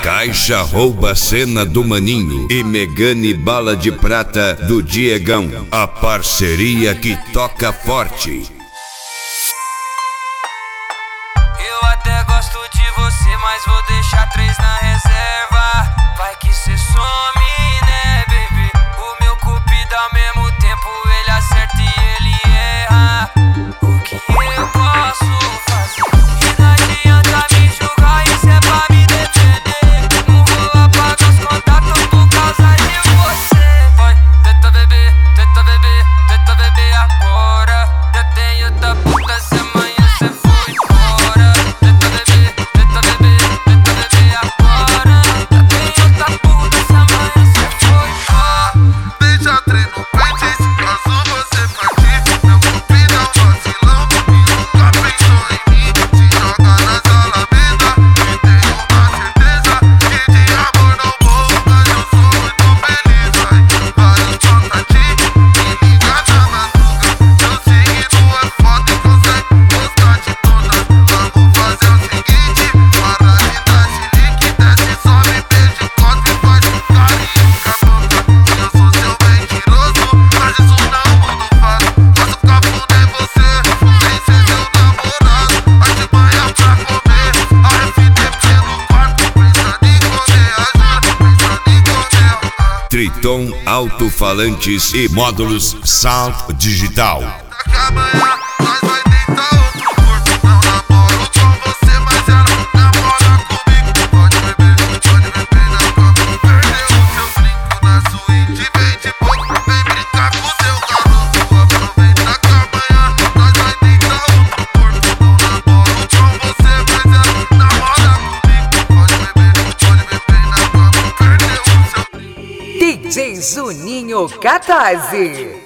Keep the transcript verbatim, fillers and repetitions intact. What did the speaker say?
Caixa rouba a cena do Maninho e Megane bala de prata do Diegão. A parceria que toca forte. Eu até gosto de você, mas vou deixar três na reserva. Vai que cê some, né, baby? O meu cupido ao mesmo tempo ele acerta e ele erra. O que eu posso fazer? E não adianta me julgar, isso é pra me defender. Não vou apagar os contatos por causa de você. Vai, tenta beber, tenta beber, tenta beber agora. Eu tenho outra puta, se amanhã cê for embora. Tenta beber, tenta beber, tenta beber agora. Eu tenho outra puta, se amanhã cê for embora. Deixa treino pente, caso você partir. Meu cupido é um vacilão e nunca pensou em mim. Se joga nas alamedas e tenho uma certeza que de amor não vou, mas eu sou muito feliz. Vai, vários contatinhos e liga na madruga. Seu signo é foda e consegue gostar de todas. Vamos fazer o seguinte, para de dar chilique, desce, sobe, beijo, cospe, faz um carinho com a boca. Eu sou seu mentiroso, mas isso não muda o fato. Posso ficar fuder você, sem ser seu namorado. Vai de manhã pra comer, a F D pelo quarto. Pensando em comer, ajuda, pensando em comer. Triton Alto-Falantes e Módulos Sound Digital. Daqui amanhã nós vai tentar outro corpo. Não namoro com você, mas ela namora comigo. Pode beber, pode beber na cama. Perdeu o seu brinco na suíte. Vem de pouco, vem brincar com seu garoto. Aproveita que amanhã nós vai tentar outro corpo. Não namoro com você, mas ela namora comigo. Pode beber, pode beber na cama. Perdeu o seu brinco. D J Juninho Catarse.